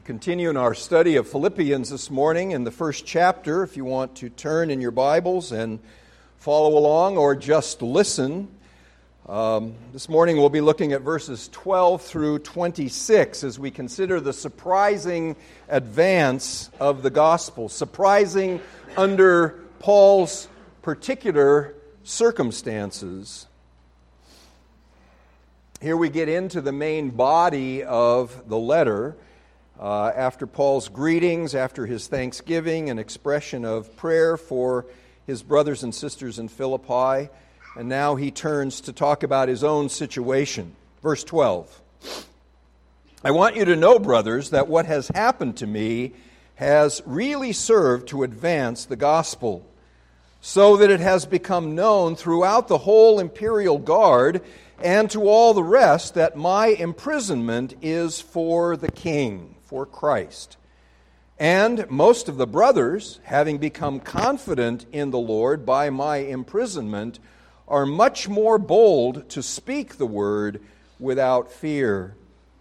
We continue in our study of Philippians this morning in the first chapter. If you want to turn in your Bibles and follow along or just listen, this morning we'll be looking at verses 12 through 26 as we consider the surprising advance of the gospel, surprising under Paul's particular circumstances. Here we get into the main body of the letter. After Paul's greetings, after his thanksgiving and expression of prayer for his brothers and sisters in Philippi, and now he turns to talk about his own situation. Verse 12. I want you to know, brothers, that what has happened to me has really served to advance the gospel, so that it has become known throughout the whole imperial guard and to all the rest that my imprisonment is for the king, for Christ. And most of the brothers, having become confident in the Lord by my imprisonment, are much more bold to speak the word without fear.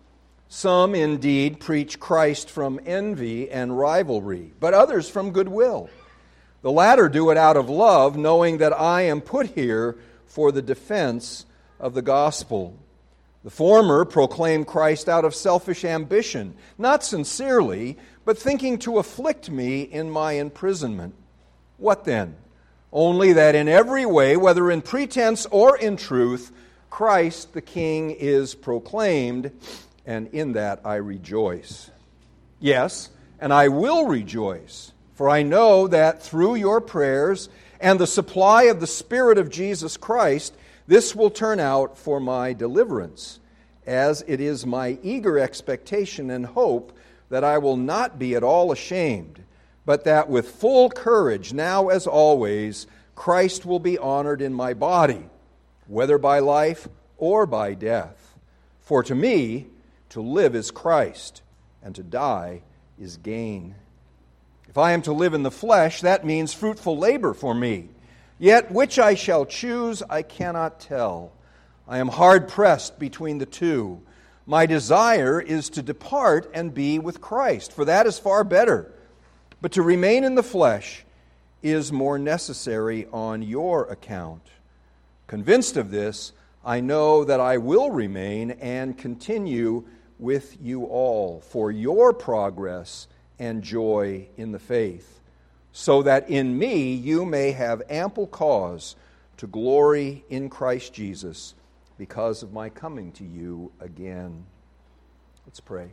Some indeed preach Christ from envy and rivalry, but others from goodwill. The latter do it out of love, knowing that I am put here for the defense of the gospel. The former proclaim Christ out of selfish ambition, not sincerely, but thinking to afflict me in my imprisonment. What then? Only that in every way, whether in pretense or in truth, Christ the King is proclaimed, and in that I rejoice. Yes, and I will rejoice, for I know that through your prayers and the supply of the Spirit of Jesus Christ, this will turn out for my deliverance, as it is my eager expectation and hope that I will not be at all ashamed, but that with full courage, now as always, Christ will be honored in my body, whether by life or by death. For to me, to live is Christ, and to die is gain. If I am to live in the flesh, that means fruitful labor for me. Yet which I shall choose, I cannot tell. I am hard-pressed between the two. My desire is to depart and be with Christ, for that is far better. But to remain in the flesh is more necessary on your account. Convinced of this, I know that I will remain and continue with you all for your progress and joy in the faith, so that in me you may have ample cause to glory in Christ Jesus because of my coming to you again. Let's pray.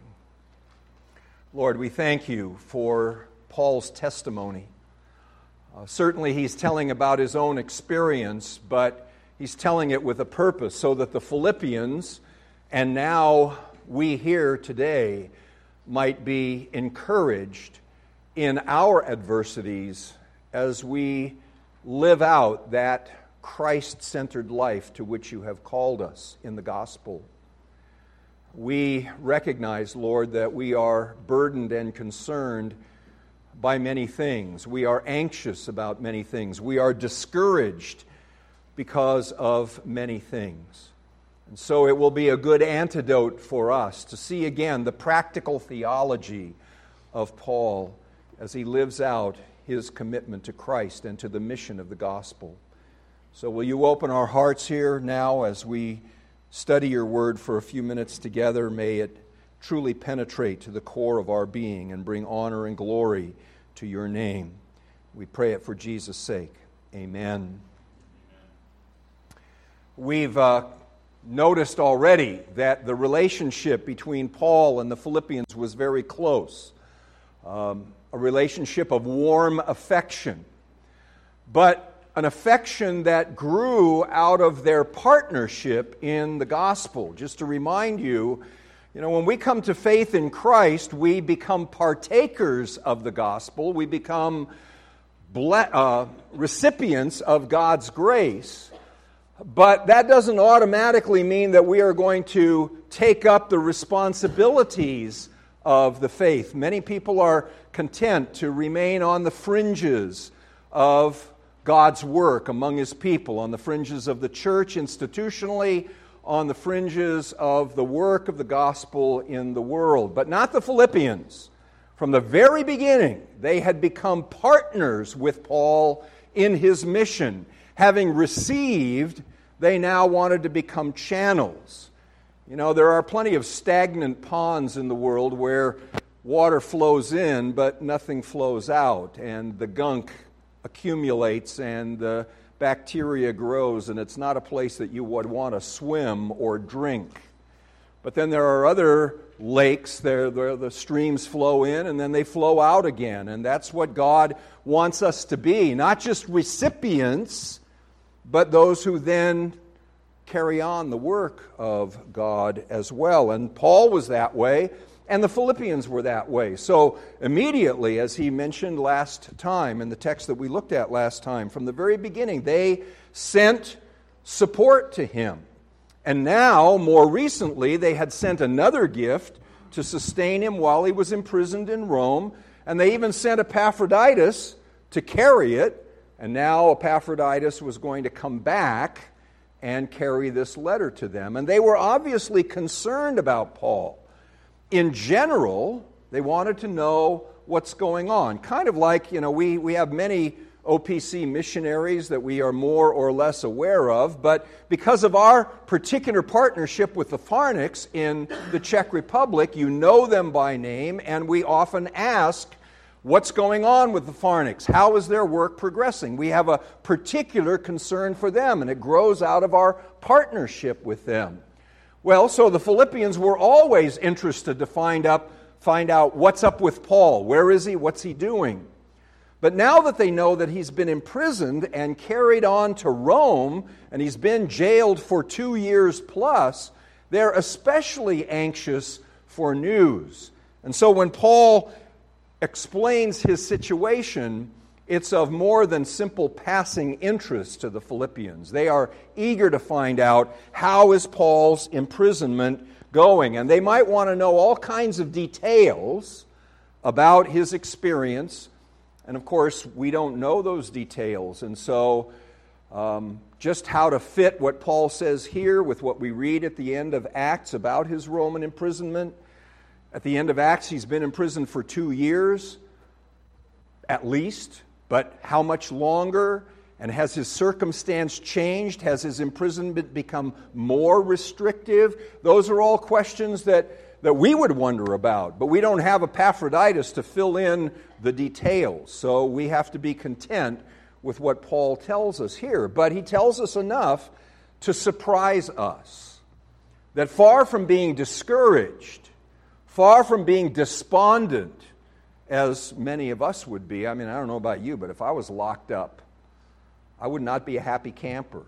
Lord, we thank you for Paul's testimony. Certainly he's telling about his own experience, but he's telling it with a purpose so that the Philippians, and now we here today, might be encouraged in our adversities as we live out that Christ-centered life to which you have called us in the gospel. We recognize, Lord, that we are burdened and concerned by many things. We are anxious about many things. We are discouraged because of many things. And so it will be a good antidote for us to see again the practical theology of Paul as he lives out his commitment to Christ and to the mission of the gospel. So will you open our hearts here now as we study your word for a few minutes together? May it truly penetrate to the core of our being and bring honor and glory to your name. We pray it for Jesus' sake. Amen. We've noticed already that the relationship between Paul and the Philippians was very close. A relationship of warm affection, but an affection that grew out of their partnership in the gospel. Just to remind you, when we come to faith in Christ, we become partakers of the gospel. We become recipients of God's grace. But that doesn't automatically mean that we are going to take up the responsibilities of the faith. Many people are content to remain on the fringes of God's work among His people, on the fringes of the church institutionally, on the fringes of the work of the gospel in the world. But not the Philippians. From the very beginning, they had become partners with Paul in his mission. Having received, they now wanted to become channels. You know, there are plenty of stagnant ponds in the world where water flows in, but nothing flows out, and the gunk accumulates and the bacteria grows, and it's not a place that you would want to swim or drink. But then there are other lakes, the streams flow in and then they flow out again, and that's what God wants us to be, not just recipients, but those who then carry on the work of God as well. And Paul was that way, and the Philippians were that way. So immediately, as he mentioned last time in the text that we looked at last time, from the very beginning, they sent support to him. And now, more recently, they had sent another gift to sustain him while he was imprisoned in Rome, and they even sent Epaphroditus to carry it, and now Epaphroditus was going to come back and carry this letter to them. And they were obviously concerned about Paul. In general, they wanted to know what's going on. Kind of like, you know, we have many OPC missionaries that we are more or less aware of, but because of our particular partnership with the Farniks in the Czech Republic, you know them by name, and we often ask, what's going on with the Farniks? How is their work progressing? We have a particular concern for them, and it grows out of our partnership with them. Well, so the Philippians were always interested to find out what's up with Paul. Where is he? What's he doing? But now that they know that he's been imprisoned and carried on to Rome, and he's been jailed for 2 years plus, they're especially anxious for news. And so when Paul explains his situation, it's of more than simple passing interest to the Philippians. They are eager to find out, how is Paul's imprisonment going? And they might want to know all kinds of details about his experience. And of course, we don't know those details. And so just how to fit what Paul says here with what we read at the end of Acts about his Roman imprisonment. At the end of Acts, he's been imprisoned for 2 years, at least. But how much longer? And has his circumstance changed? Has his imprisonment become more restrictive? Those are all questions that we would wonder about. But we don't have Epaphroditus to fill in the details. So we have to be content with what Paul tells us here. But he tells us enough to surprise us. That far from being discouraged, far from being despondent, as many of us would be. I mean, I don't know about you, but if I was locked up, I would not be a happy camper.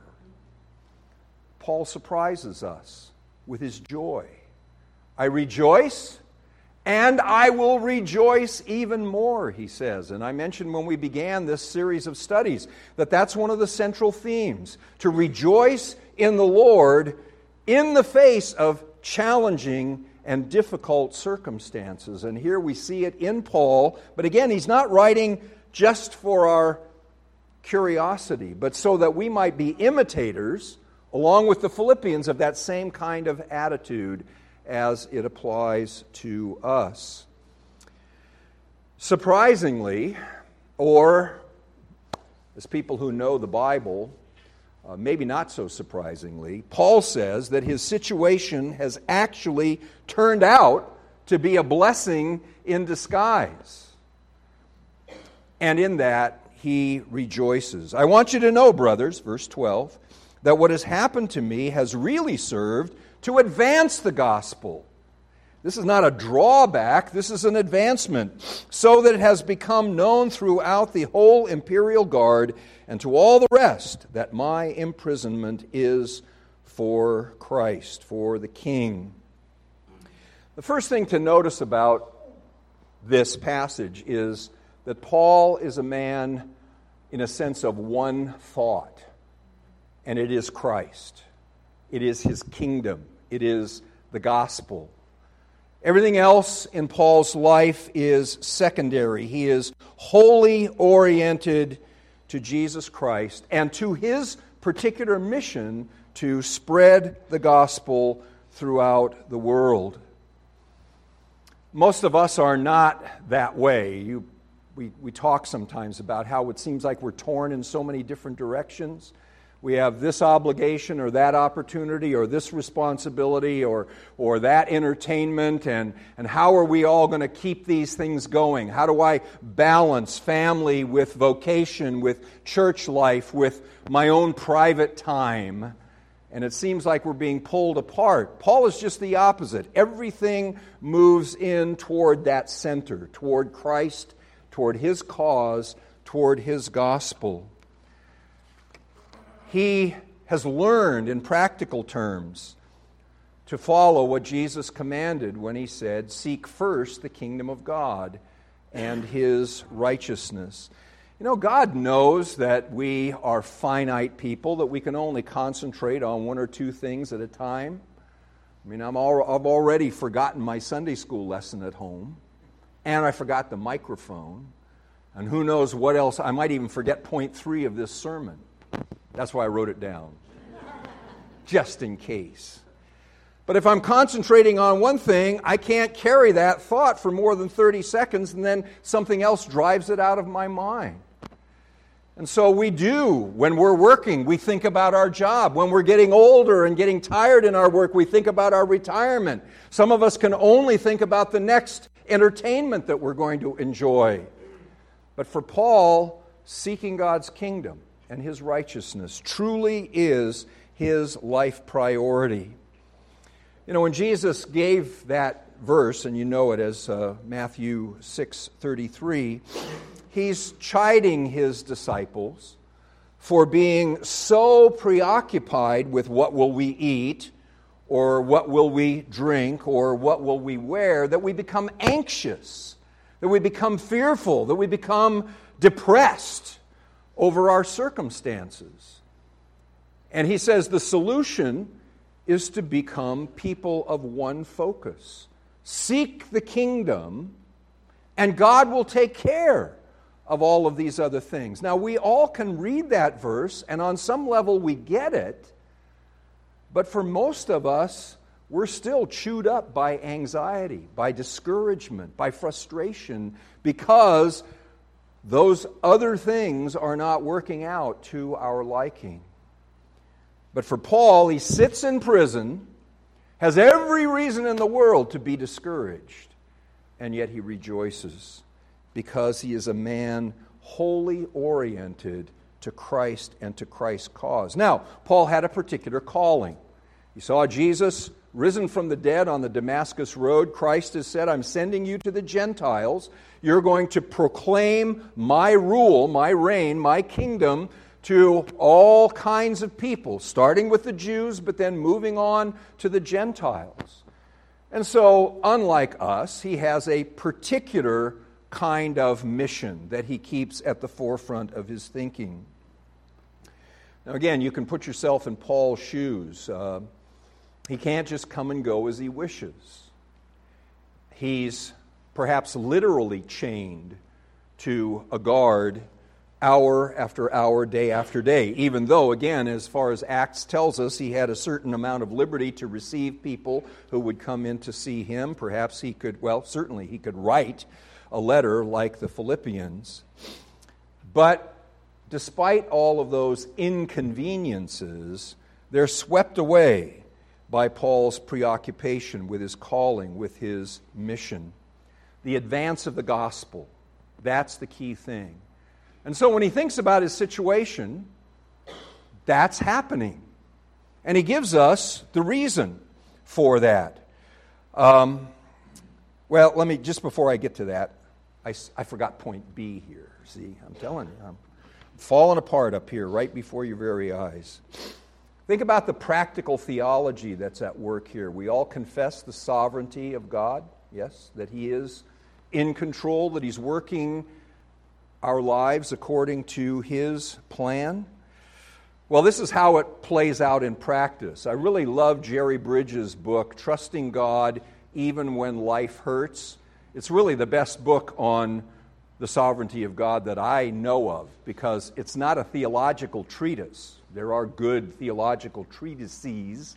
Paul surprises us with his joy. I rejoice, and I will rejoice even more, he says. And I mentioned when we began this series of studies that that's one of the central themes, to rejoice in the Lord in the face of challenging and difficult circumstances. And here we see it in Paul. But again, he's not writing just for our curiosity, but so that we might be imitators, along with the Philippians, of that same kind of attitude as it applies to us. Surprisingly, or as people who know the Bible, maybe not so surprisingly, Paul says that his situation has actually turned out to be a blessing in disguise. And in that, he rejoices. I want you to know, brothers, verse 12, that what has happened to me has really served to advance the gospel. This is not a drawback, this is an advancement, so that it has become known throughout the whole imperial guard and to all the rest that my imprisonment is for Christ, for the King. The first thing to notice about this passage is that Paul is a man in a sense of one thought, and it is Christ. It is his kingdom. It is the gospel. Everything else in Paul's life is secondary. He is wholly oriented to Jesus Christ and to his particular mission to spread the gospel throughout the world. Most of us are not that way. We talk sometimes about how it seems like we're torn in so many different directions. We have this obligation or that opportunity or this responsibility or that entertainment, and how are we all going to keep these things going? How do I balance family with vocation, with church life, with my own private time? And it seems like we're being pulled apart. Paul is just the opposite. Everything moves in toward that center, toward Christ, toward His cause, toward His gospel. He has learned in practical terms to follow what Jesus commanded when He said, "Seek first the kingdom of God and His righteousness." You know, God knows that we are finite people, that we can only concentrate on one or two things at a time. I mean, I've already forgotten my Sunday school lesson at home, and I forgot the microphone, and who knows what else. I might even forget point 3 of this sermon. That's why I wrote it down, just in case. But if I'm concentrating on one thing, I can't carry that thought for more than 30 seconds, and then something else drives it out of my mind. And so we do. When we're working, we think about our job. When we're getting older and getting tired in our work, we think about our retirement. Some of us can only think about the next entertainment that we're going to enjoy. But for Paul, seeking God's kingdom and His righteousness truly is his life priority. You know, when Jesus gave that verse, and you know it as Matthew 6:33, He's chiding His disciples for being so preoccupied with what will we eat, or what will we drink, or what will we wear, that we become anxious, that we become fearful, that we become depressed over our circumstances. And He says the solution is to become people of one focus. Seek the kingdom, and God will take care of all of these other things. Now, we all can read that verse, and on some level we get it, but for most of us, we're still chewed up by anxiety, by discouragement, by frustration, because those other things are not working out to our liking. But for Paul, he sits in prison, has every reason in the world to be discouraged, and yet he rejoices because he is a man wholly oriented to Christ and to Christ's cause. Now, Paul had a particular calling. He saw Jesus risen from the dead on the Damascus road. Christ has said, "I'm sending you to the Gentiles. You're going to proclaim my rule, my reign, my kingdom to all kinds of people, starting with the Jews, but then moving on to the Gentiles." And so, unlike us, he has a particular kind of mission that he keeps at the forefront of his thinking. Now again, you can put yourself in Paul's shoes. He can't just come and go as he wishes. He's perhaps literally chained to a guard hour after hour, day after day, even though, again, as far as Acts tells us, he had a certain amount of liberty to receive people who would come in to see him. Perhaps he could, certainly he could write a letter like the Philippians. But despite all of those inconveniences, they're swept away by Paul's preoccupation with his calling, with his mission. The advance of the gospel, that's the key thing. And so when he thinks about his situation, that's happening. And he gives us the reason for that. Let me, just before I get to that, I forgot point B here. See, I'm telling you, I'm falling apart up here right before your very eyes. Think about the practical theology that's at work here. We all confess the sovereignty of God, yes, that He is in control, that He's working our lives according to His plan. Well, this is how it plays out in practice. I really love Jerry Bridges' book, Trusting God Even When Life Hurts. It's really the best book on the sovereignty of God that I know of, because it's not a theological treatise. There are good theological treatises,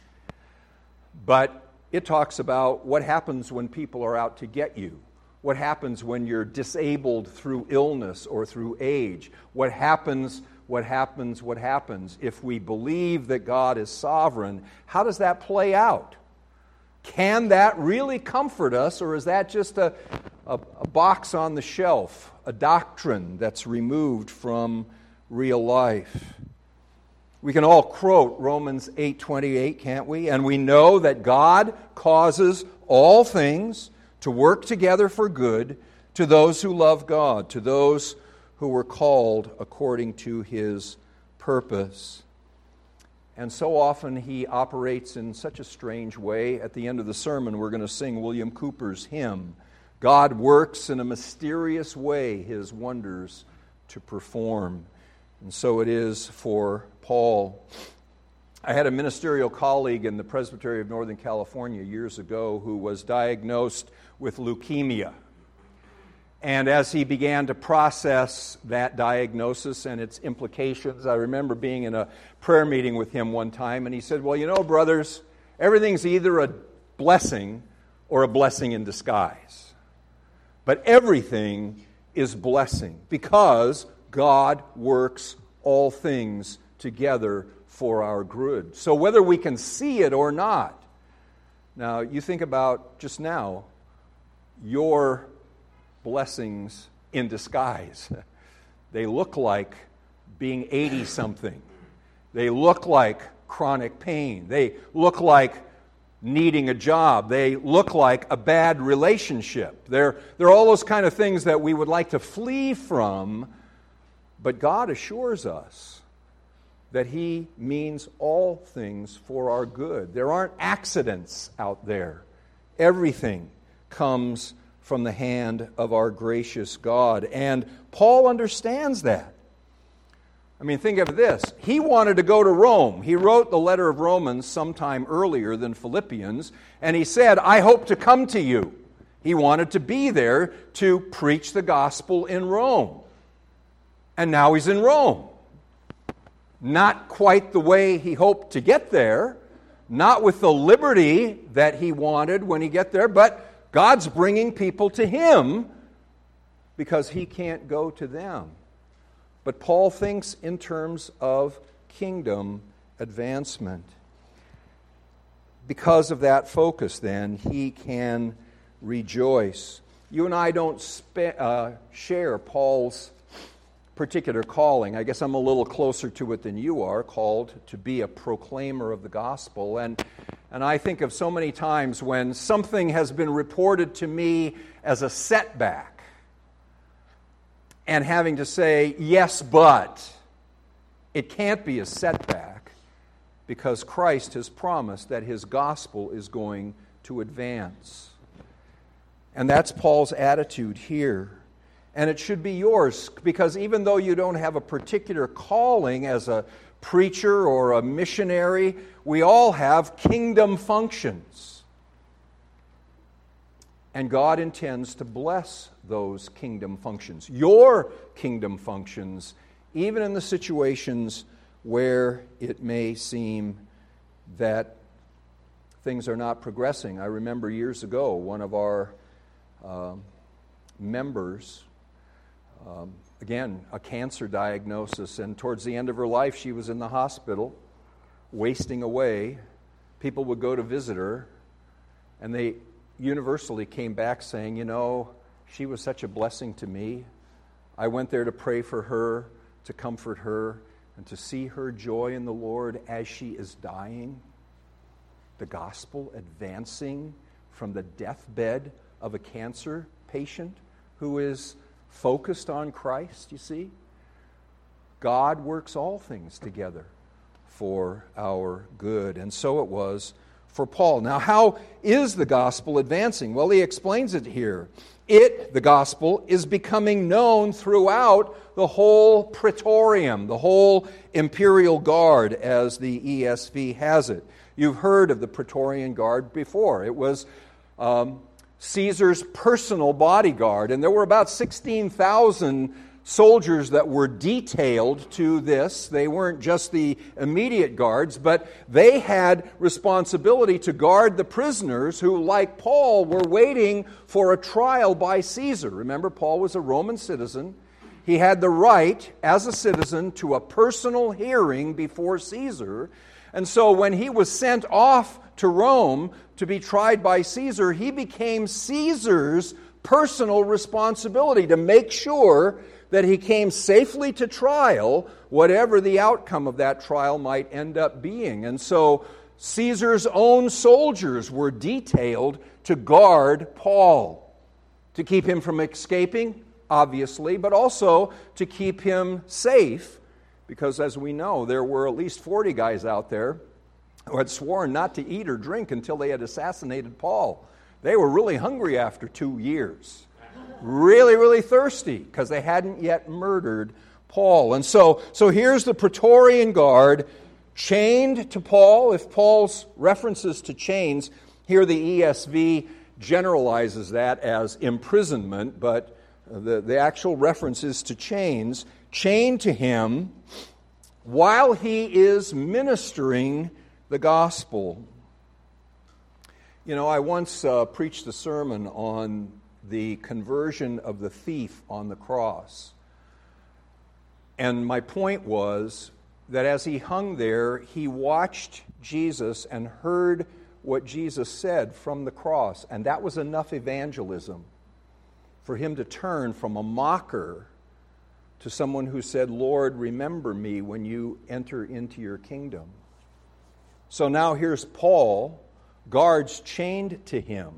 but it talks about what happens when people are out to get you. What happens when you're disabled through illness or through age? What happens if we believe that God is sovereign? How does that play out? Can that really comfort us, or is that just a box on the shelf, a doctrine that's removed from real life? We can all quote Romans 8:28, can't we? And we know that God causes all things to work together for good to those who love God, to those who were called according to His purpose. And so often He operates in such a strange way. At the end of the sermon, we're going to sing William Cooper's hymn, God works in a mysterious way His wonders to perform. And so it is for Paul. I had a ministerial colleague in the Presbytery of Northern California years ago who was diagnosed with leukemia. And as he began to process that diagnosis and its implications, I remember being in a prayer meeting with him one time, and he said, well, you know, brothers, everything's either a blessing or a blessing in disguise. But everything is blessing because God works all things together for our good. So whether we can see it or not, now you think about just now, your blessings in disguise. They look like being 80-something. They look like chronic pain. They look like needing a job. They look like a bad relationship. They're all those kind of things that we would like to flee from, but God assures us that He means all things for our good. There aren't accidents out there. Everything comes from the hand of our gracious God. And Paul understands that. I mean, think of this. He wanted to go to Rome. He wrote the letter of Romans sometime earlier than Philippians, and he said, I hope to come to you. He wanted to be there to preach the gospel in Rome. And now he's in Rome. Not quite the way he hoped to get there, not with the liberty that he wanted when he got there, but God's bringing people to him because he can't go to them. But Paul thinks in terms of kingdom advancement. Because of that focus, then, he can rejoice. You and I don't share Paul's particular calling. I guess I'm a little closer to it than you are, called to be a proclaimer of the gospel. And I think of so many times when something has been reported to me as a setback, and having to say, yes, but it can't be a setback because Christ has promised that His gospel is going to advance. And that's Paul's attitude here. And it should be yours, because even though you don't have a particular calling as a preacher or a missionary, we all have kingdom functions. And God intends to bless those kingdom functions, your kingdom functions, even in the situations where it may seem that things are not progressing. I remember years ago, one of our members, again, a cancer diagnosis, and towards the end of her life, she was in the hospital, wasting away. People would go to visit her, and they universally came back saying, you know, she was such a blessing to me. I went there to pray for her, to comfort her, and to see her joy in the Lord as she is dying. The gospel advancing from the deathbed of a cancer patient who is focused on Christ, you see. God works all things together for our good, and so it was for Paul. Now, how is the gospel advancing? Well, he explains it here. The gospel, is becoming known throughout the whole praetorium, the whole imperial guard, as the ESV has it. You've heard of the Praetorian Guard before. It was Caesar's personal bodyguard, and there were about 16,000 soldiers that were detailed to this. They weren't just the immediate guards, but they had responsibility to guard the prisoners who, like Paul, were waiting for a trial by Caesar. Remember, Paul was a Roman citizen. He had the right, as a citizen, to a personal hearing before Caesar. And so when he was sent off to Rome to be tried by Caesar, he became Caesar's personal responsibility to make sure that he came safely to trial, whatever the outcome of that trial might end up being. And so Caesar's own soldiers were detailed to guard Paul, to keep him from escaping, obviously, but also to keep him safe, because as we know, there were at least 40 guys out there who had sworn not to eat or drink until they had assassinated Paul. They were really hungry after 2 years. Really, really thirsty because they hadn't yet murdered Paul. And so here's the Praetorian Guard chained to Paul. If Paul's references to chains, here the ESV generalizes that as imprisonment, but the actual reference is to chains, chained to him while he is ministering the gospel. You know, I once preached a sermon on the conversion of the thief on the cross. And my point was that as he hung there, he watched Jesus and heard what Jesus said from the cross. And that was enough evangelism for him to turn from a mocker to someone who said, "Lord, remember me when you enter into your kingdom." So now here's Paul, guards chained to him,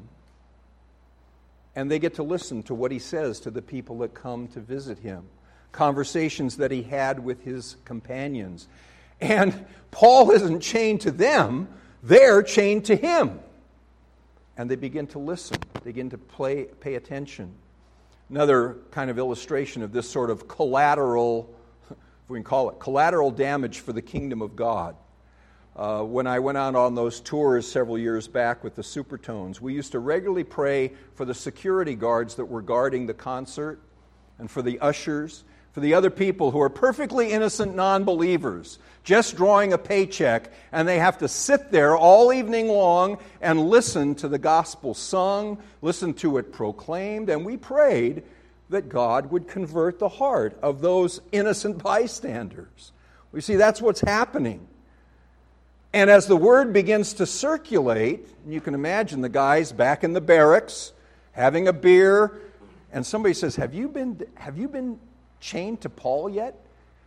and they get to listen to what he says to the people that come to visit him, conversations that he had with his companions. And Paul isn't chained to them, they're chained to him. And they begin to listen, they begin to pay attention. Another kind of illustration of this sort of collateral, if we can call it, collateral damage for the kingdom of God. When I went out on those tours several years back with the Supertones, we used to regularly pray for the security guards that were guarding the concert, and for the ushers, for the other people who are perfectly innocent non-believers, just drawing a paycheck, and they have to sit there all evening long and listen to the gospel sung, listen to it proclaimed, and we prayed that God would convert the heart of those innocent bystanders. We see that's what's happening. And as the word begins to circulate, you can imagine the guys back in the barracks having a beer, and somebody says, have you been chained to Paul yet?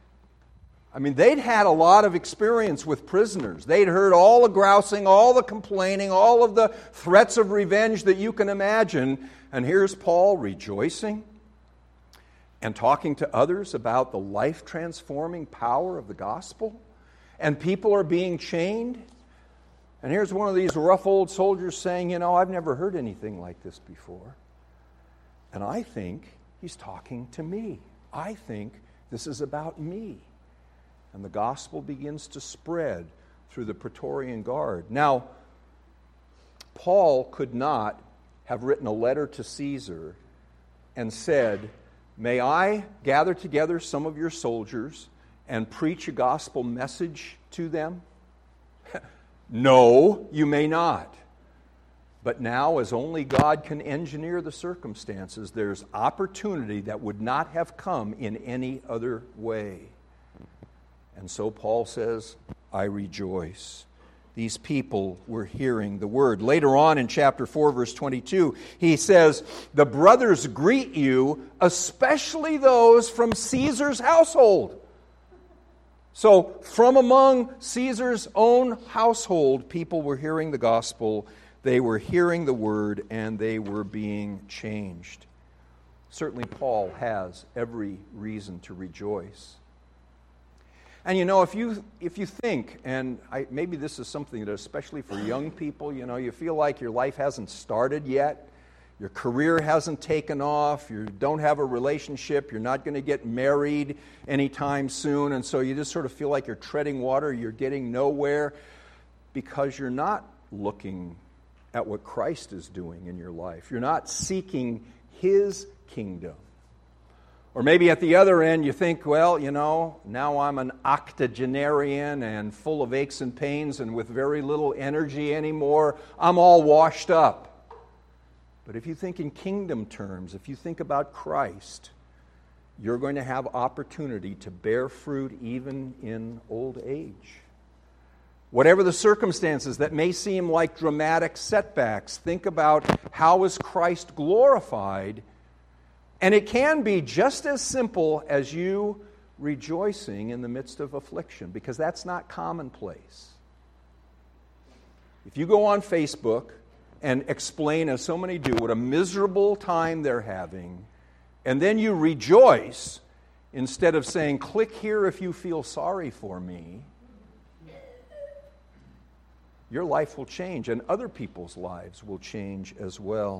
I mean, they'd had a lot of experience with prisoners. They'd heard all the grousing, all the complaining, all of the threats of revenge that you can imagine. And here's Paul rejoicing and talking to others about the life-transforming power of the gospel. And people are being chained. And here's one of these rough old soldiers saying, you know, I've never heard anything like this before. And I think he's talking to me. I think this is about me. And the gospel begins to spread through the Praetorian Guard. Now, Paul could not have written a letter to Caesar and said, may I gather together some of your soldiers and preach a gospel message to them? No, you may not. But now, as only God can engineer the circumstances, there's opportunity that would not have come in any other way. And so Paul says, I rejoice. These people were hearing the word. Later on in chapter 4, verse 22, he says, the brothers greet you, especially those from Caesar's household. So, from among Caesar's own household, people were hearing the gospel, they were hearing the word, and they were being changed. Certainly, Paul has every reason to rejoice. And you know, if you think, and maybe this is something that especially for young people, you know, you feel like your life hasn't started yet, your career hasn't taken off, you don't have a relationship, you're not going to get married anytime soon, and so you just sort of feel like you're treading water, you're getting nowhere, because you're not looking at what Christ is doing in your life. You're not seeking His kingdom. Or maybe at the other end you think, well, now I'm an octogenarian and full of aches and pains and with very little energy anymore. I'm all washed up. But if you think in kingdom terms, if you think about Christ, you're going to have opportunity to bear fruit even in old age. Whatever the circumstances that may seem like dramatic setbacks, think about how is Christ glorified. And it can be just as simple as you rejoicing in the midst of affliction, because that's not commonplace. If you go on Facebook and explain, as so many do, what a miserable time they're having, and then you rejoice instead of saying, click here if you feel sorry for me, your life will change, and other people's lives will change as well.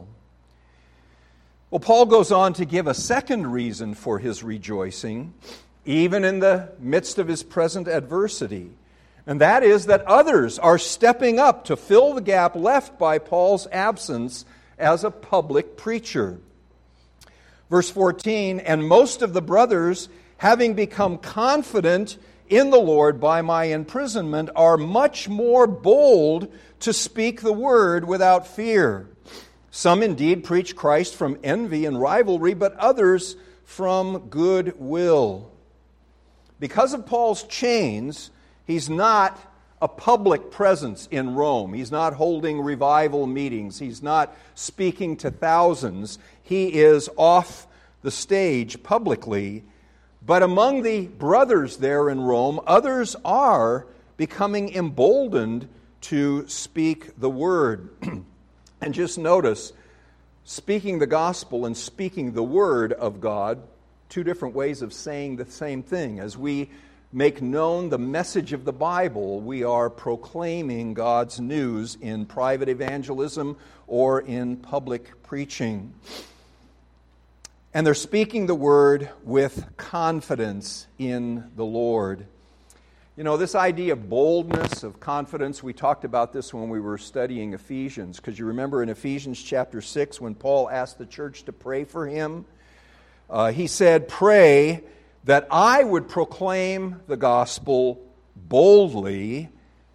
Well, Paul goes on to give a second reason for his rejoicing, even in the midst of his present adversity. And that is that others are stepping up to fill the gap left by Paul's absence as a public preacher. Verse 14, and most of the brothers, having become confident in the Lord by my imprisonment, are much more bold to speak the word without fear. Some indeed preach Christ from envy and rivalry, but others from good will. Because of Paul's chains, he's not a public presence in Rome. He's not holding revival meetings. He's not speaking to thousands. He is off the stage publicly. But among the brothers there in Rome, others are becoming emboldened to speak the word. And just notice, speaking the gospel and speaking the word of God, two different ways of saying the same thing. As we make known the message of the Bible, we are proclaiming God's news in private evangelism or in public preaching. And they're speaking the word with confidence in the Lord. This idea of boldness, of confidence, we talked about this when we were studying Ephesians, because you remember in Ephesians chapter 6 when Paul asked the church to pray for him, he said, pray that I would proclaim the gospel boldly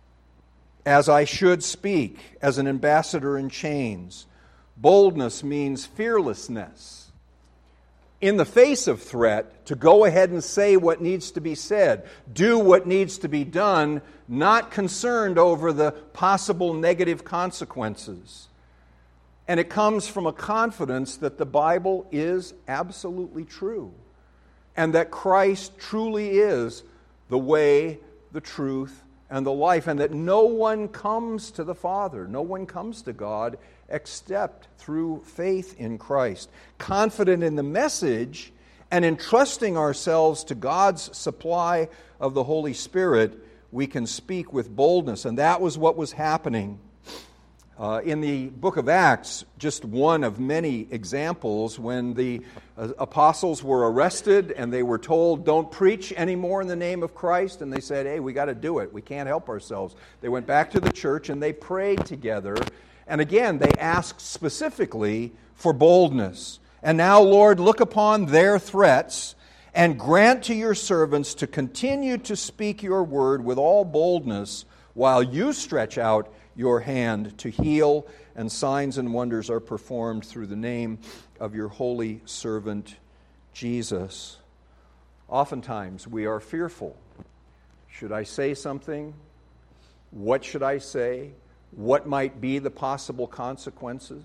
as I should speak, as an ambassador in chains. Boldness means fearlessness. In the face of threat, to go ahead and say what needs to be said, do what needs to be done, not concerned over the possible negative consequences. And it comes from a confidence that the Bible is absolutely true, and that Christ truly is the way, the truth, and the life, and that no one comes to the Father, no one comes to God except through faith in Christ. Confident in the message and entrusting ourselves to God's supply of the Holy Spirit, we can speak with boldness. And that was what was happening. In the book of Acts, just one of many examples, when the apostles were arrested and they were told, don't preach anymore in the name of Christ, and they said, hey, we got to do it. We can't help ourselves. They went back to the church and they prayed together. And again, they asked specifically for boldness. And now, Lord, look upon their threats and grant to your servants to continue to speak your word with all boldness while you stretch out your hand to heal, and signs and wonders are performed through the name of your holy servant Jesus. Oftentimes we are fearful. Should I say something? What should I say? What might be the possible consequences?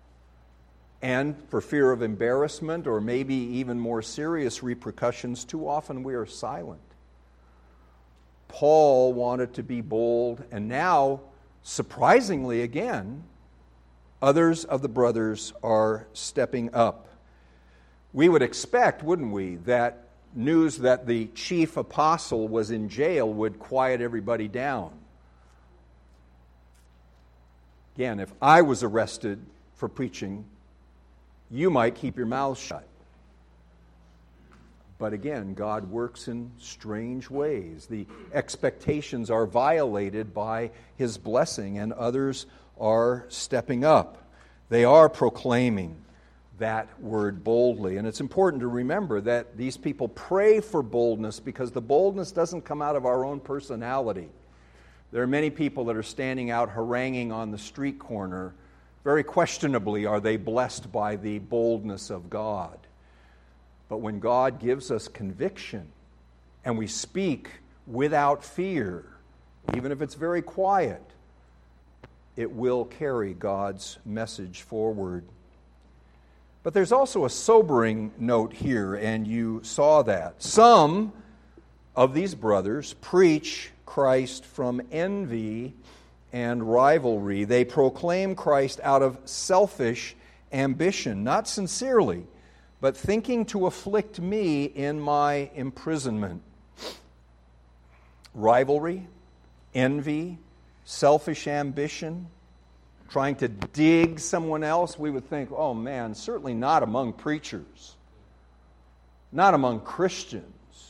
And for fear of embarrassment or maybe even more serious repercussions, too often we are silent. Paul wanted to be bold, and now, surprisingly again, others of the brothers are stepping up. We would expect, wouldn't we, that news that the chief apostle was in jail would quiet everybody down. Again, if I was arrested for preaching, you might keep your mouth shut. But again, God works in strange ways. The expectations are violated by His blessing, and others are stepping up. They are proclaiming that word boldly. And it's important to remember that these people pray for boldness because the boldness doesn't come out of our own personality. There are many people that are standing out haranguing on the street corner. Very questionably, are they blessed by the boldness of God? But when God gives us conviction and we speak without fear, even if it's very quiet, it will carry God's message forward. But there's also a sobering note here, and you saw that. Some of these brothers preach Christ from envy and rivalry. They proclaim Christ out of selfish ambition, not sincerely, but thinking to afflict me in my imprisonment. Rivalry, envy, selfish ambition, trying to dig someone else. We would think, oh man, certainly not among preachers, not among Christians.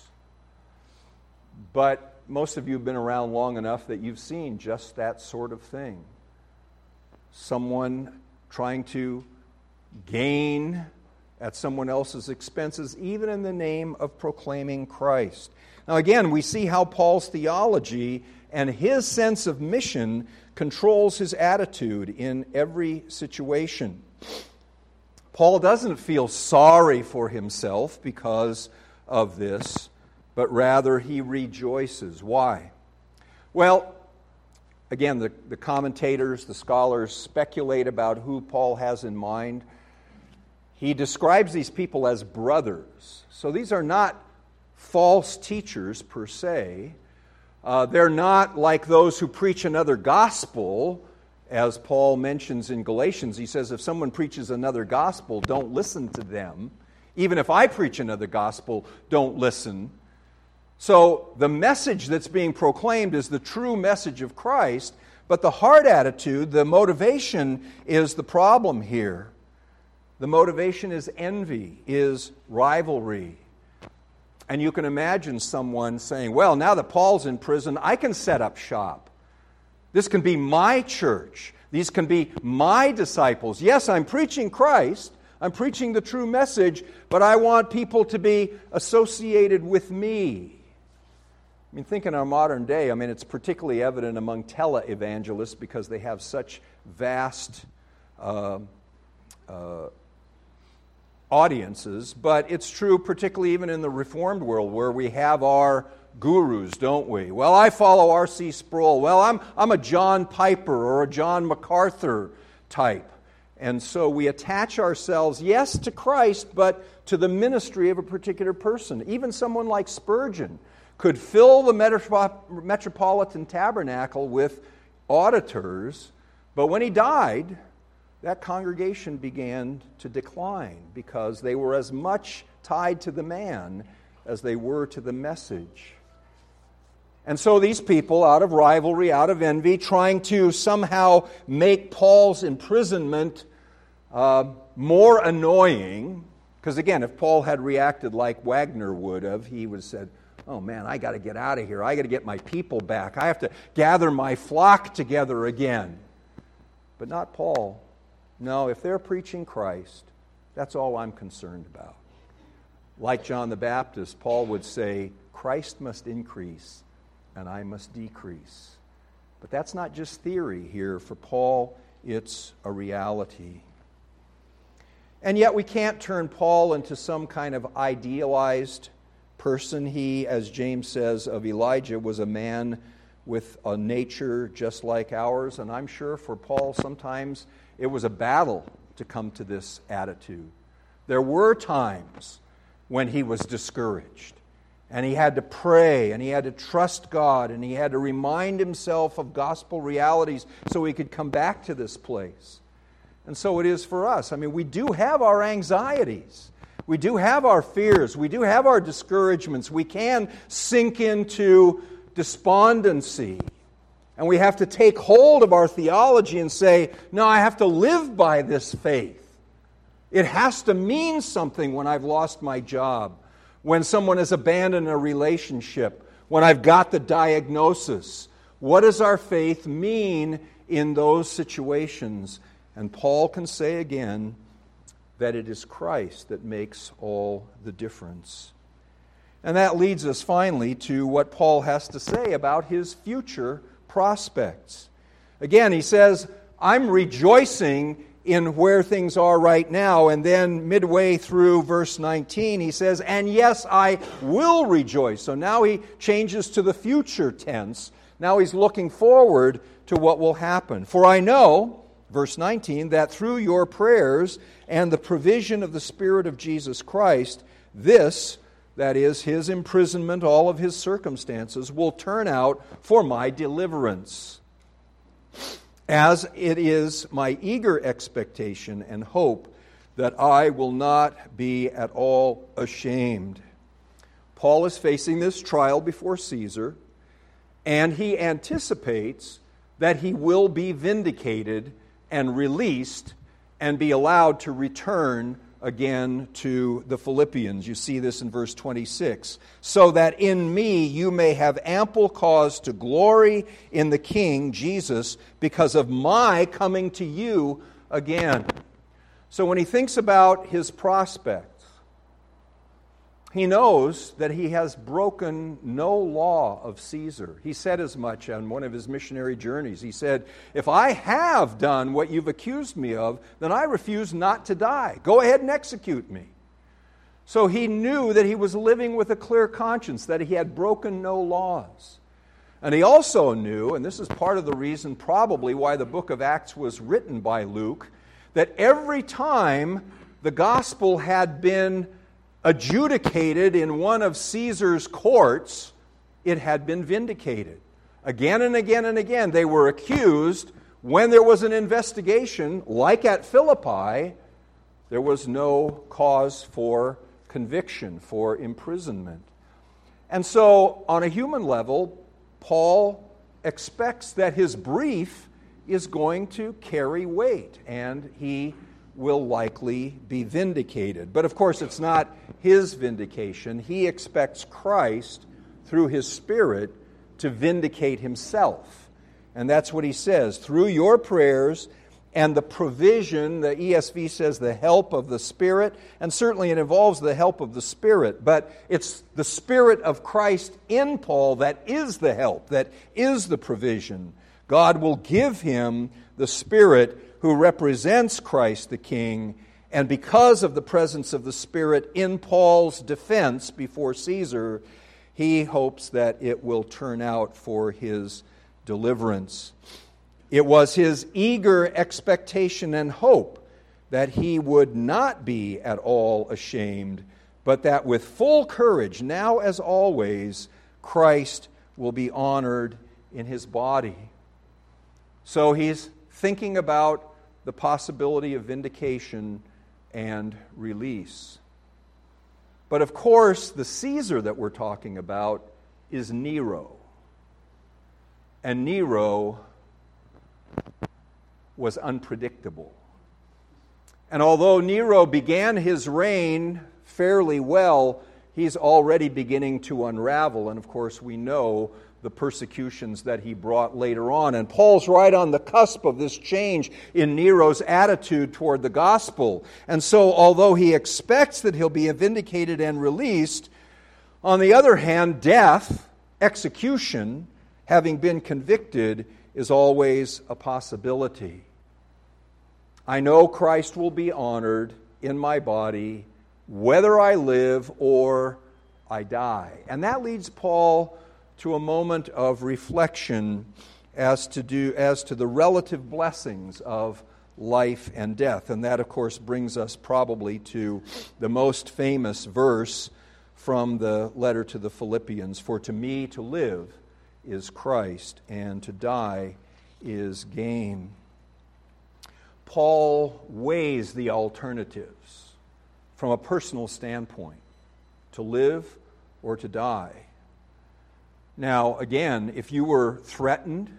But most of you have been around long enough that you've seen just that sort of thing. Someone trying to gain at someone else's expenses, even in the name of proclaiming Christ. Now again, we see how Paul's theology and his sense of mission controls his attitude in every situation. Paul doesn't feel sorry for himself because of this, but rather he rejoices. Why? Well, again, the commentators, the scholars speculate about who Paul has in mind. He describes these people as brothers. So these are not false teachers per se. They're not like those who preach another gospel, as Paul mentions in Galatians. He says, if someone preaches another gospel, don't listen to them. Even if I preach another gospel, don't listen. So the message that's being proclaimed is the true message of Christ, but the heart attitude, the motivation is the problem here. The motivation is envy, is rivalry. And you can imagine someone saying, well, now that Paul's in prison, I can set up shop. This can be my church. These can be my disciples. Yes, I'm preaching Christ. I'm preaching the true message, but I want people to be associated with me. I mean, think in our modern day, it's particularly evident among tele-evangelists because they have such vast audiences, but it's true particularly even in the Reformed world where we have our gurus, don't we? Well, I follow R.C. Sproul. Well, I'm a John Piper or a John MacArthur type. And so we attach ourselves, yes, to Christ, but to the ministry of a particular person. Even someone like Spurgeon could fill the Metropolitan Tabernacle with auditors, but when he died, that congregation began to decline because they were as much tied to the man as they were to the message. And so these people, out of rivalry, out of envy, trying to somehow make Paul's imprisonment more annoying, because again, if Paul had reacted like Wagner would have, he would have said, oh man, I got to get out of here. I got to get my people back. I have to gather my flock together again. But not Paul. No, if they're preaching Christ, that's all I'm concerned about. Like John the Baptist, Paul would say, Christ must increase and I must decrease. But that's not just theory here. For Paul, it's a reality. And yet we can't turn Paul into some kind of idealized person. He, as James says of Elijah, was a man with a nature just like ours. And I'm sure for Paul sometimes it was a battle to come to this attitude. There were times when he was discouraged. And he had to pray, and he had to trust God, and he had to remind himself of gospel realities so he could come back to this place. And so it is for us. We do have our anxieties. We do have our fears. We do have our discouragements. We can sink into despondency. And we have to take hold of our theology and say, no, I have to live by this faith. It has to mean something when I've lost my job, when someone has abandoned a relationship, when I've got the diagnosis. What does our faith mean in those situations? And Paul can say again, that it is Christ that makes all the difference. And that leads us finally to what Paul has to say about his future prospects. Again, he says, I'm rejoicing in where things are right now. And then midway through verse 19, he says, and yes, I will rejoice. So now he changes to the future tense. Now he's looking forward to what will happen. For I know, verse 19, that through your prayers and the provision of the Spirit of Jesus Christ, this, that is, his imprisonment, all of his circumstances, will turn out for my deliverance, as it is my eager expectation and hope that I will not be at all ashamed. Paul is facing this trial before Caesar, and he anticipates that he will be vindicated and released and be allowed to return again to the Philippians. You see this in verse 26. So that in me you may have ample cause to glory in the King, Jesus, because of my coming to you again. So when he thinks about his prospects, he knows that he has broken no law of Caesar. He said as much on one of his missionary journeys. He said, if I have done what you've accused me of, then I refuse not to die. Go ahead and execute me. So he knew that he was living with a clear conscience, that he had broken no laws. And he also knew, and this is part of the reason probably why the book of Acts was written by Luke, that every time the gospel had been adjudicated in one of Caesar's courts, it had been vindicated. Again and again and again, they were accused. When there was an investigation, like at Philippi, there was no cause for conviction, for imprisonment. And so, on a human level, Paul expects that his brief is going to carry weight, and he will likely be vindicated. But of course, it's not his vindication. He expects Christ, through his Spirit, to vindicate himself. And that's what he says. Through your prayers and the provision, the ESV says the help of the Spirit, and certainly it involves the help of the Spirit, but it's the Spirit of Christ in Paul that is the help, that is the provision. God will give him the Spirit who represents Christ the King, and because of the presence of the Spirit in Paul's defense before Caesar, he hopes that it will turn out for his deliverance. It was his eager expectation and hope that he would not be at all ashamed, but that with full courage, now as always, Christ will be honored in his body. So he's thinking about the possibility of vindication and release. But of course, the Caesar that we're talking about is Nero. And Nero was unpredictable. And although Nero began his reign fairly well, he's already beginning to unravel. And of course, we know the persecutions that he brought later on. And Paul's right on the cusp of this change in Nero's attitude toward the gospel. And so, although he expects that he'll be vindicated and released, on the other hand, death, execution, having been convicted, is always a possibility. I know Christ will be honored in my body, whether I live or I die. And that leads Paul to a moment of reflection as to the relative blessings of life and death. And that, of course, brings us probably to the most famous verse from the letter to the Philippians. For to me to live is Christ, and to die is gain. Paul weighs the alternatives from a personal standpoint, to live or to die. Now, again, if you were threatened,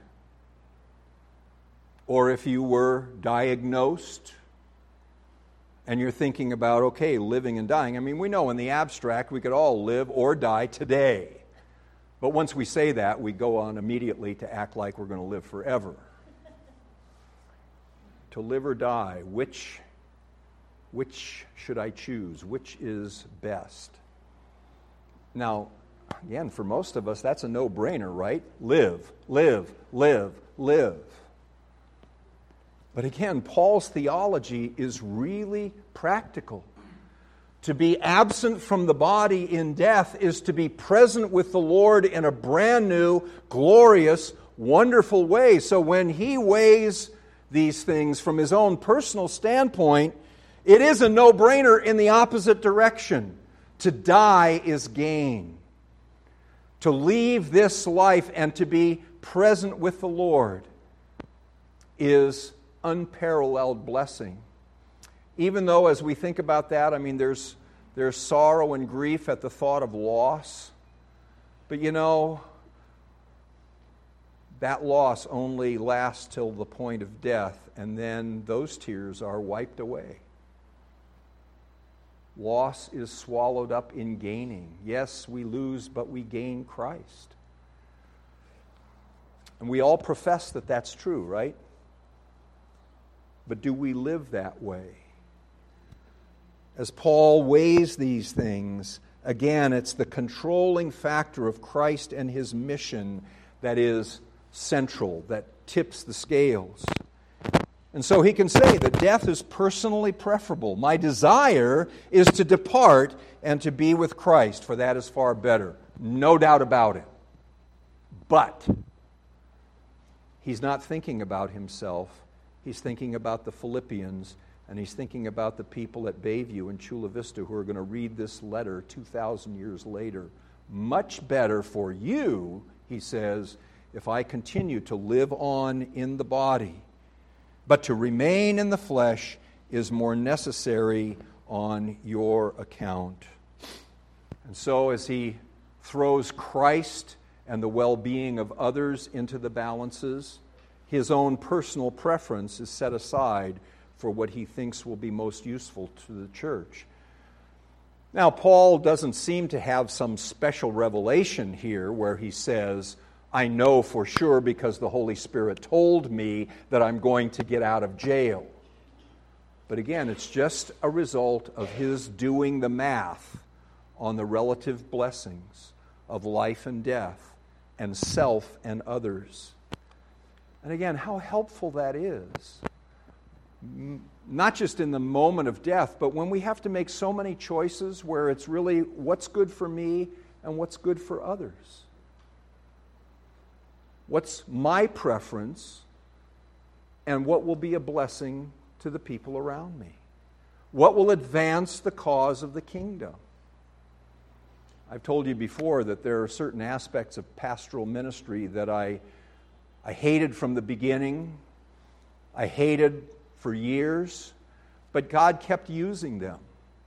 or if you were diagnosed, and you're thinking about, okay, living and dying. I mean, we know in the abstract we could all live or die today. But once we say that, we go on immediately to act like we're going to live forever. To live or die, which Which should I choose? Which is best? Now, again, for most of us, that's a no-brainer, right? Live, live, live, live. But again, Paul's theology is really practical. To be absent from the body in death is to be present with the Lord in a brand new, glorious, wonderful way. So when he weighs these things from his own personal standpoint, it is a no-brainer in the opposite direction. To die is gain. To leave this life and to be present with the Lord is unparalleled blessing. Even though, as we think about that, I mean, there's sorrow and grief at the thought of loss. But you know, that loss only lasts till the point of death, and then those tears are wiped away. Loss is swallowed up in gaining. Yes, we lose, but we gain Christ. And we all profess that that's true, right? But do we live that way? As Paul weighs these things, again, it's the controlling factor of Christ and his mission that is central, that tips the scales. And so he can say that death is personally preferable. My desire is to depart and to be with Christ, for that is far better. No doubt about it. But he's not thinking about himself. He's thinking about the Philippians, and he's thinking about the people at Bayview and Chula Vista who are going to read this letter 2,000 years later. Much better for you, he says, if I continue to live on in the body. But to remain in the flesh is more necessary on your account. And so as he throws Christ and the well-being of others into the balances, his own personal preference is set aside for what he thinks will be most useful to the church. Now, Paul doesn't seem to have some special revelation here where he says, I know for sure because the Holy Spirit told me that I'm going to get out of jail. But again, it's just a result of his doing the math on the relative blessings of life and death and self and others. And again, how helpful that is. Not just in the moment of death, but when we have to make so many choices where it's really what's good for me and what's good for others. What's my preference and what will be a blessing to the people around me? What will advance the cause of the kingdom? I've told you before that there are certain aspects of pastoral ministry that I hated from the beginning. I hated for years, but God kept using them.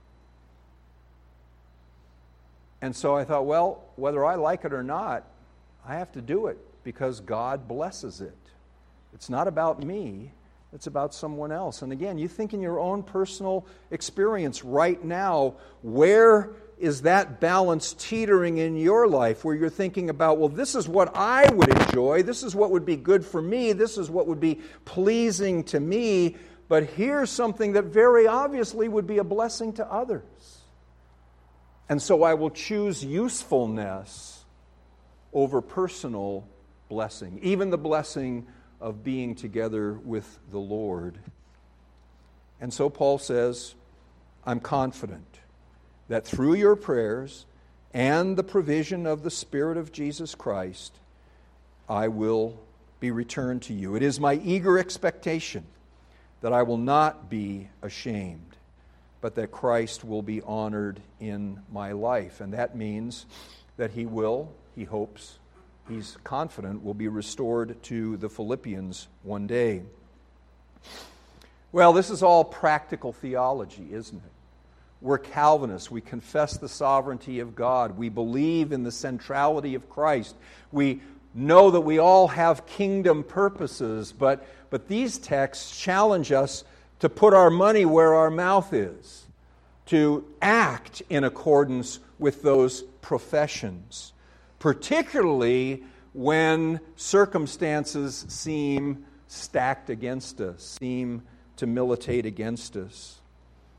And so I thought, well, whether I like it or not, I have to do it because God blesses it. It's not about me, it's about someone else. And again, you think in your own personal experience right now, where is that balance teetering in your life where you're thinking about, well, this is what I would enjoy, this is what would be good for me, this is what would be pleasing to me, but here's something that very obviously would be a blessing to others. And so I will choose usefulness over personal blessing, even the blessing of being together with the Lord. And so Paul says, I'm confident that through your prayers and the provision of the Spirit of Jesus Christ, I will be returned to you. It is my eager expectation that I will not be ashamed, but that Christ will be honored in my life. And that means that he hopes, he's confident, will be restored to the Philippians one day. Well, this is all practical theology, isn't it? We're Calvinists. We confess the sovereignty of God. We believe in the centrality of Christ. We know that we all have kingdom purposes, but these texts challenge us to put our money where our mouth is, to act in accordance with those professions, particularly when circumstances seem stacked against us, seem to militate against us.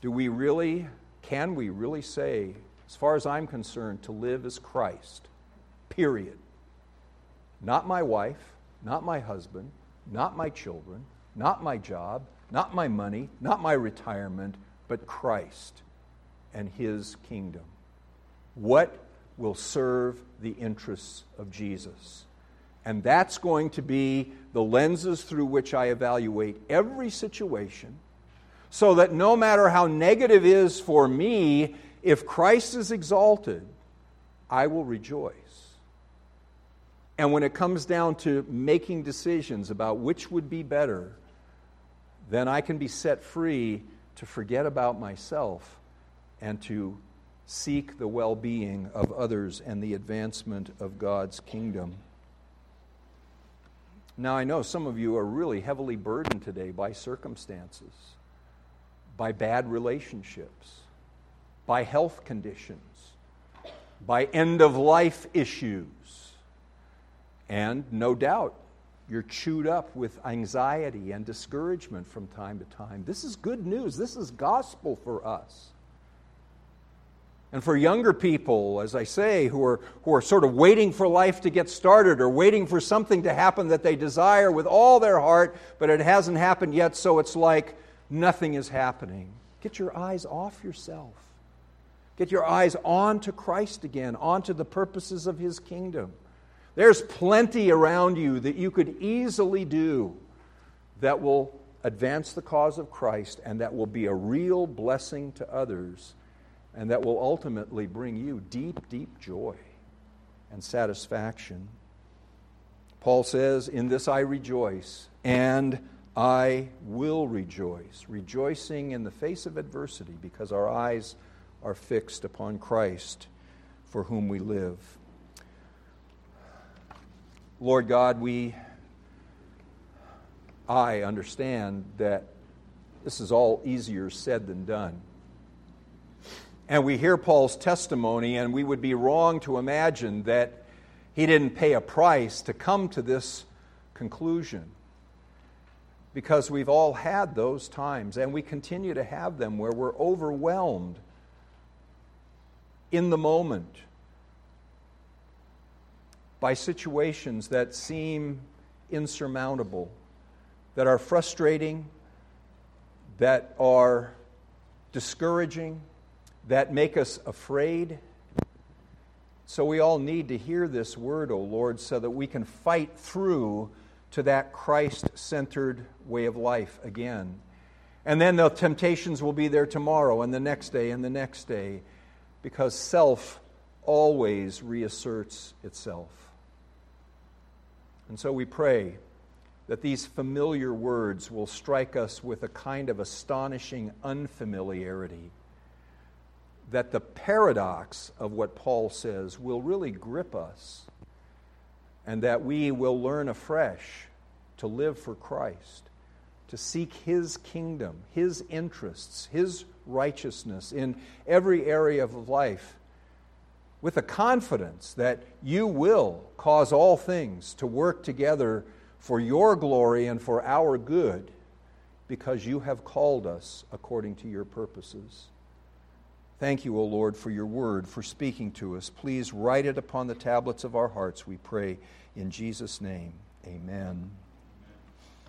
can we really say, as far as I'm concerned, to live as Christ, period? Not my wife, not my husband, not my children, not my job, not my money, not my retirement, but Christ and His kingdom. What will serve the interests of Jesus? And that's going to be the lenses through which I evaluate every situation, so that no matter how negative it is for me, if Christ is exalted, I will rejoice. And when it comes down to making decisions about which would be better, then I can be set free to forget about myself and to seek the well-being of others and the advancement of God's kingdom. Now, I know some of you are really heavily burdened today by circumstances, by bad relationships, by health conditions, by end-of-life issues. And no doubt, you're chewed up with anxiety and discouragement from time to time. This is good news. This is gospel for us. And for younger people, as I say, who are sort of waiting for life to get started or waiting for something to happen that they desire with all their heart, but it hasn't happened yet, so it's like nothing is happening. Get your eyes off yourself. Get your eyes onto Christ again, onto the purposes of His kingdom. There's plenty around you that you could easily do that will advance the cause of Christ and that will be a real blessing to others and that will ultimately bring you deep, deep joy and satisfaction. Paul says, "In this I rejoice, and I will rejoice," rejoicing in the face of adversity because our eyes are fixed upon Christ for whom we live. Lord God, I understand that this is all easier said than done. And we hear Paul's testimony, and we would be wrong to imagine that he didn't pay a price to come to this conclusion. Because we've all had those times, and we continue to have them, where we're overwhelmed in the moment by situations that seem insurmountable, that are frustrating, that are discouraging, that make us afraid. So we all need to hear this word, O Lord, so that we can fight through to that Christ-centered way of life again. And then the temptations will be there tomorrow and the next day and the next day, because self always reasserts itself. And so we pray that these familiar words will strike us with a kind of astonishing unfamiliarity, that the paradox of what Paul says will really grip us, and that we will learn afresh to live for Christ, to seek His kingdom, His interests, His righteousness in every area of life, with a confidence that You will cause all things to work together for Your glory and for our good, because You have called us according to Your purposes. Thank You, O Lord, for Your word, for speaking to us. Please write it upon the tablets of our hearts, we pray, in Jesus' name. Amen.